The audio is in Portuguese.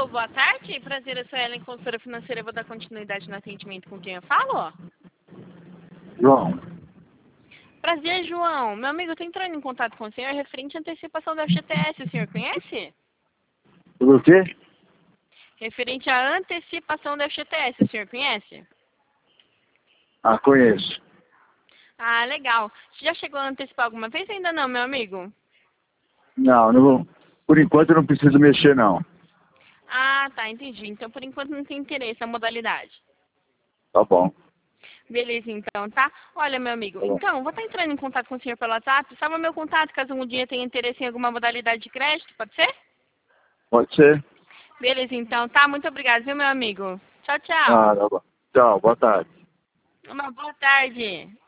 Alô, boa tarde. Prazer, eu sou a Ellen, consultora financeira. Eu vou dar continuidade no atendimento com quem eu falo. João. Prazer, João. Meu amigo, eu tô entrando em contato com o senhor referente à antecipação da FGTS. O senhor conhece? Tudo o quê? Referente à antecipação da FGTS. O senhor conhece? Ah, conheço. Ah, legal. Você já chegou a antecipar alguma vez? Ainda não, meu amigo? Não, não vou. Por enquanto eu não preciso mexer, não. Ah, tá, entendi. Então, por enquanto, não tem interesse na modalidade. Tá bom. Beleza, então, tá? Olha, meu amigo, Tá bom. então, vou estar entrando em contato com o senhor pelo WhatsApp. Salva meu contato caso algum dia tenha interesse em alguma modalidade de crédito, pode ser? Pode ser? Beleza, então, tá? Muito obrigada, viu, meu amigo? Tchau, tchau. Ah, tá bom. Tchau, boa tarde. Uma boa tarde.